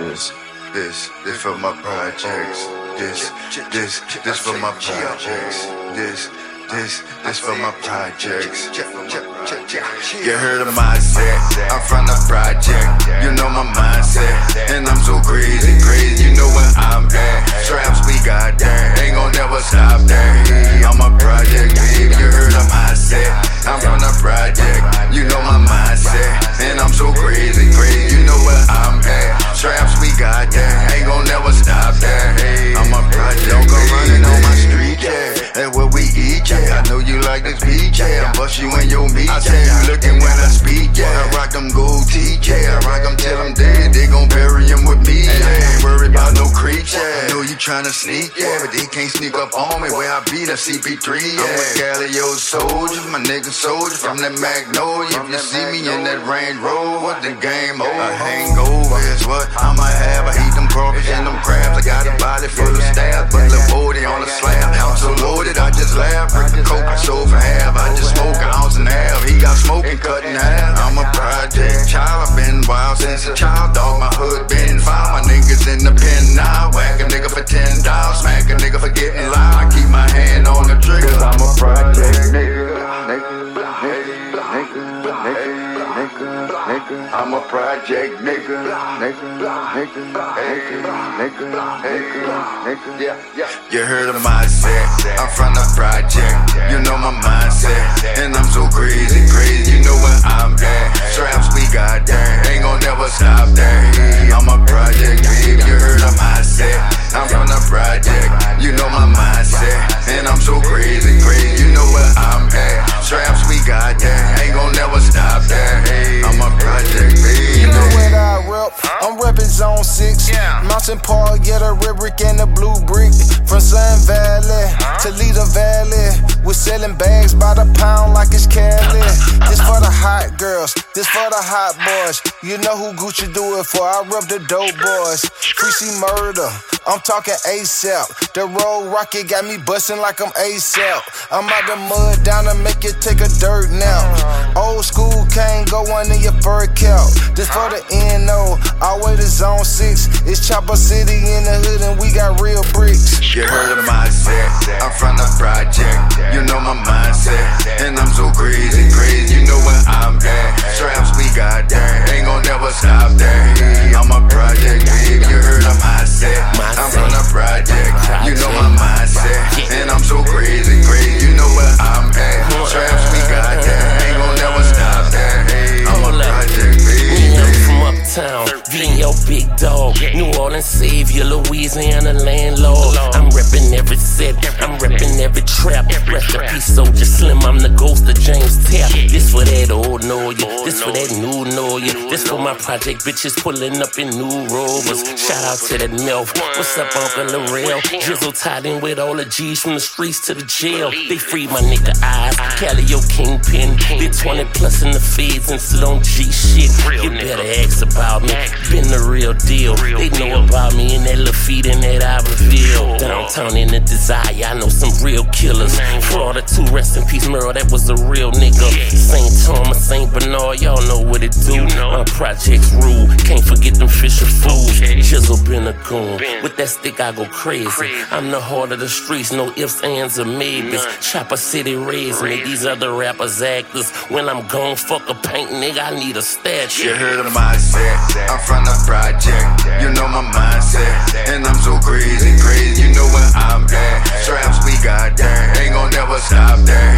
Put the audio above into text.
This for my projects. This for my projects. This for my projects. You heard of mindset, I'm from the project. You know my mindset, and I'm so crazy. You know where I'm at. Straps we got there, ain't gon' never stop there. I'm a project, baby. You heard of mindset, I'm from the project. You know my mindset, and I'm so crazy. You know where I'm at. Straps we got there, ain't gon' never stop there. I'm a project, don't go running on my street, yeah. That's what we eat, yeah. I know you like this beat, yeah. I bust you in your meat, I say you looking when I speak, yeah. I rock them gold teeth, yeah. I rock them till I'm dead, they gon' bury him with me, yeah. Ain't worried about no creeps, yeah. I know you tryna sneak, yeah, but they can't sneak up on me where I be, the CP3, yeah. I'm a Galileo soldier, my nigga soldier from that Magnolia. If you see me in that Range Rover, the game over. A hangover is what I'ma have. I eat them crawfish and them crabs. I got a body full of stabs, but the 40 on the slab. I'm so loaded, I just laugh. Break the coke, I sold for half. I just smoke an ounce and a half. He got smoking cut in half. I'm a project child, I've been wild since a child. Dog, my hood been foul. My niggas in the pen now. Whack a nigga for $10, smack a nigga for getting loud. I keep my hand on the trigger, 'cause I'm a project nigga. I'm a project nigga. You heard of mindset, I'm from the project. You know my mindset, and I'm so crazy. You know where I'm at. Straps we got there, ain't gon' never stop there. I'm a project, baby. You heard of mindset, I'm from the project. You know my mindset, and I'm so crazy. You know where I'm at. Straps we got there, ain't gon' never stop there. I'm a project, baby. You know what I rep? I'm reppin' Zone 6. Mountain Park, yeah, the red brick and the blue brick. From Sun Valley to Toledo Valley. We're selling bags by the pound like it's Cali. This for the hot girls, this for the hot boys. You know who Gucci do it for, I rep the dope boys. Freaky murder, I'm talking ASAP. The road rocket got me bustin' like I'm ASAP. I'm out the mud down to make it take a dirt nap. Old school can't go under your fur cap. This for the NO, all way to Zone 6. It's Chopper City in the hood and we got real bricks. You heard of mindset, I'm from the project. You know my mindset, and I'm so crazy. You know where I'm at. Straps we got there, ain't gon' never stop there. I'm a project, baby. You heard of mindset, I'm from the project. You know my mindset, and I'm so crazy. You know where I'm at. Straps we got there, ain't gon' never stop there. I'm a project, baby. From uptown, VO big dog, New Orleans savior, Louisiana landlord. I'm reppin' every set, I'm reppin' every trap. Rest in peace, Soldier Slim, I'm the ghost of James Tapp. This for that old know ya, this for that new know ya. This for my project bitches pulling up in new Rovers. Shout out to that MILF, what's up Uncle Lorel? Drizzle tied in with all the G's from the streets to the jail. They freed my nigga Eyes, Calio Kingpin. They 20 plus in the feds and still on G shit. You better ask about me, been the real deal. They know about me in that Lafitte and that Iberville. Downtown in the Desire, I know some real killers. Florida 2, rest in peace, Merle, that was a real nigga. St. Thomas, St. Bernard, y'all know what it do. My projects rule, can't forget them Fisher fools. Jizzle been a goon, with that stick I go crazy. I'm the heart of the streets, no ifs, ands, or maybes. Chopper City raised me, these other rappers actors. When I'm gone, fuck a paint, nigga, I need a statue. You heard of mindset, I'm from the project. You know my mindset, and I'm so crazy. You know where I'm at. Straps we got there, ain't gon' never stop there.